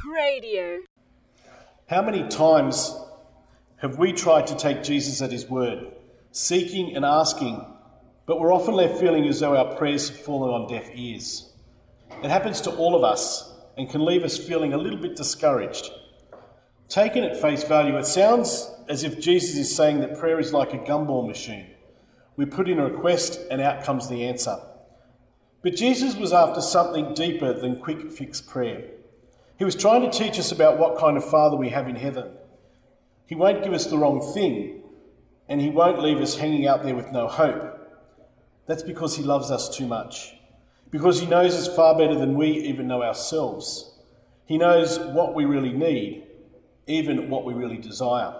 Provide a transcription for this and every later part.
Radio. How many times have we tried to take Jesus at his word, seeking and asking, but we're often left feeling as though our prayers have fallen on deaf ears? It happens to all of us and can leave us feeling a little bit discouraged. Taken at face value, it sounds as if Jesus is saying that prayer is like a gumball machine. We put in a request and out comes the answer. But Jesus was after something deeper than quick fix prayer. He was trying to teach us about what kind of Father we have in heaven. He won't give us the wrong thing, and he won't leave us hanging out there with no hope. That's because he loves us too much. Because he knows us far better than we even know ourselves. He knows what we really need, even what we really desire.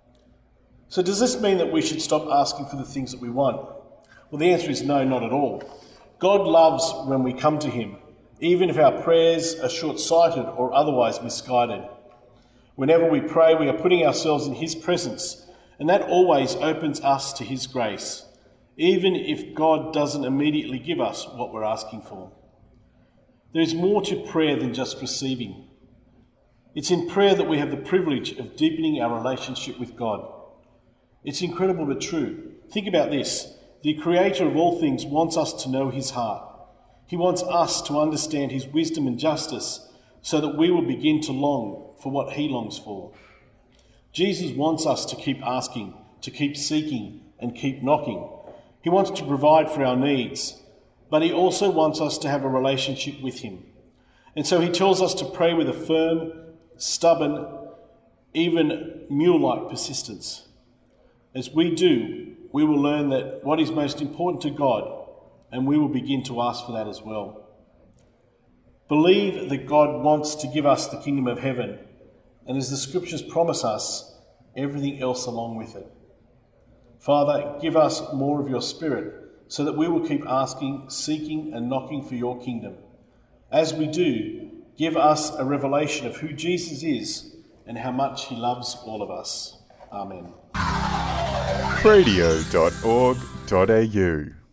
So does this mean that we should stop asking for the things that we want? Well, the answer is no, not at all. God loves when we come to him, even if our prayers are short-sighted or otherwise misguided. Whenever we pray, we are putting ourselves in his presence, and that always opens us to his grace, even if God doesn't immediately give us what we're asking for. There is more to prayer than just receiving. It's in prayer that we have the privilege of deepening our relationship with God. It's incredible but true. Think about this. The Creator of all things wants us to know his heart. He wants us to understand his wisdom and justice so that we will begin to long for what he longs for. Jesus wants us to keep asking, to keep seeking, and keep knocking. He wants to provide for our needs, but he also wants us to have a relationship with him. And so he tells us to pray with a firm, stubborn, even mule-like persistence. As we do, we will learn that what is most important to God, and we will begin to ask for that as well. Believe that God wants to give us the kingdom of heaven, and as the scriptures promise us, everything else along with it. Father, give us more of your Spirit so that we will keep asking, seeking, and knocking for your kingdom. As we do, give us a revelation of who Jesus is and how much he loves all of us. Amen. Radio.org.au